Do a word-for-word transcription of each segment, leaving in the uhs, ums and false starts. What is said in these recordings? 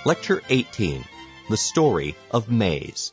Lecture eighteen, The Story of Maize.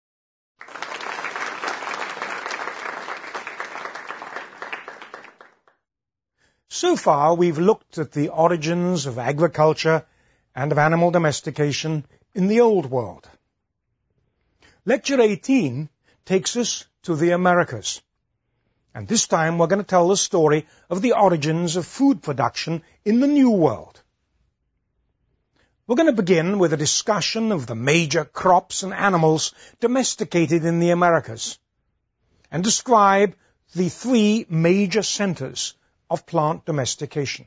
So far, we've looked at the origins of agriculture and of animal domestication in the Old World. Lecture eighteen takes us to the Americas. And this time we're going to tell the story of the origins of food production in the New World. We're going to begin with a discussion of the major crops and animals domesticated in the Americas and describe the three major centers of plant domestication.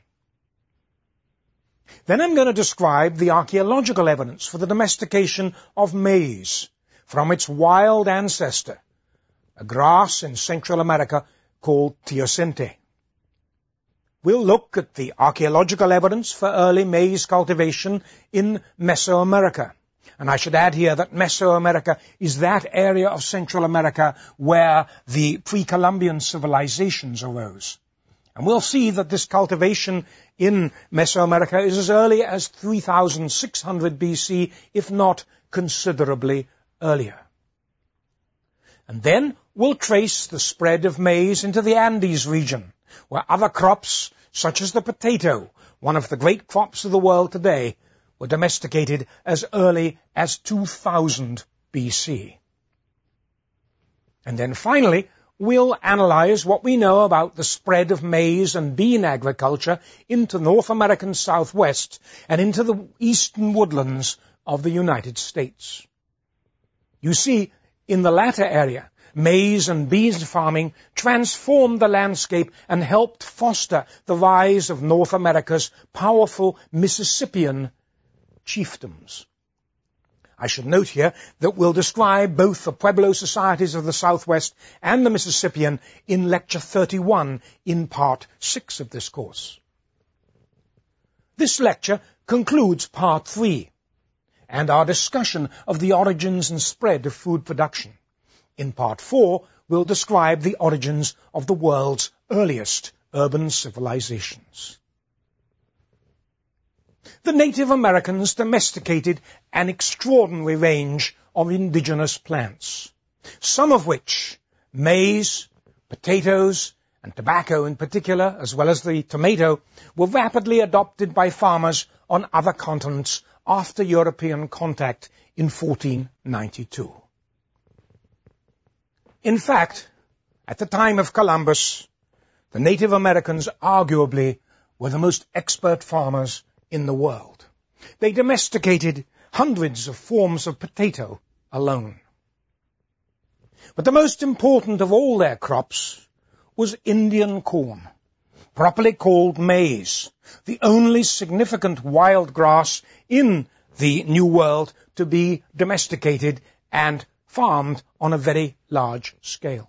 Then I'm going to describe the archaeological evidence for the domestication of maize from its wild ancestor, a grass in Central America called teosinte. We'll look at the archaeological evidence for early maize cultivation in Mesoamerica. And I should add here that Mesoamerica is that area of Central America where the pre-Columbian civilizations arose. And we'll see that this cultivation in Mesoamerica is as early as three thousand six hundred B C, if not considerably earlier. And then we'll trace the spread of maize into the Andes region, where other crops, such as the potato, one of the great crops of the world today, were domesticated as early as two thousand B C. And then finally, we'll analyze what we know about the spread of maize and bean agriculture into North American Southwest and into the eastern woodlands of the United States. You see, in the latter area, maize and bean farming transformed the landscape and helped foster the rise of North America's powerful Mississippian chiefdoms. I should note here that we'll describe both the Pueblo societies of the Southwest and the Mississippian in Lecture thirty-one in Part six of this course. This lecture concludes Part three and our discussion of the origins and spread of food production. In Part four, we'll describe the origins of the world's earliest urban civilizations. The Native Americans domesticated an extraordinary range of indigenous plants, some of which, maize, potatoes, and tobacco in particular, as well as the tomato, were rapidly adopted by farmers on other continents after European contact in fourteen ninety-two. In fact, at the time of Columbus, the Native Americans arguably were the most expert farmers in the world. They domesticated hundreds of forms of potato alone. But the most important of all their crops was Indian corn, properly called maize, the only significant wild grass in the New World to be domesticated and farmed on a very large scale.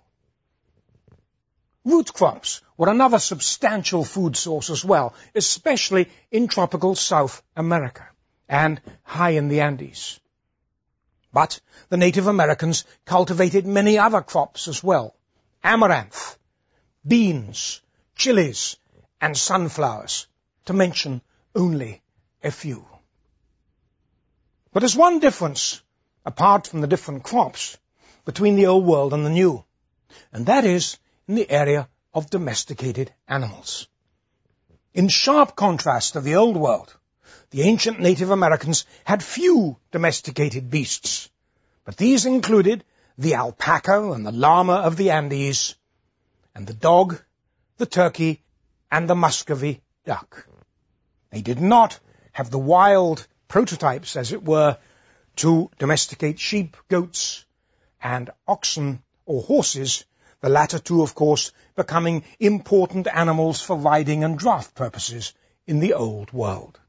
Root crops were another substantial food source as well, especially in tropical South America and high in the Andes. But the Native Americans cultivated many other crops as well: amaranth, beans, chilies, and sunflowers, to mention only a few. But there's one difference, apart from the different crops, between the Old World and the New, and that is in the area of domesticated animals. In sharp contrast to the Old World, the ancient Native Americans had few domesticated beasts, but these included the alpaca and the llama of the Andes, and the dog, the turkey, and the Muscovy duck. They did not have the wild prototypes, as it were, to domesticate sheep, goats, and oxen or horses, the latter two, of course, becoming important animals for riding and draft purposes in the Old World.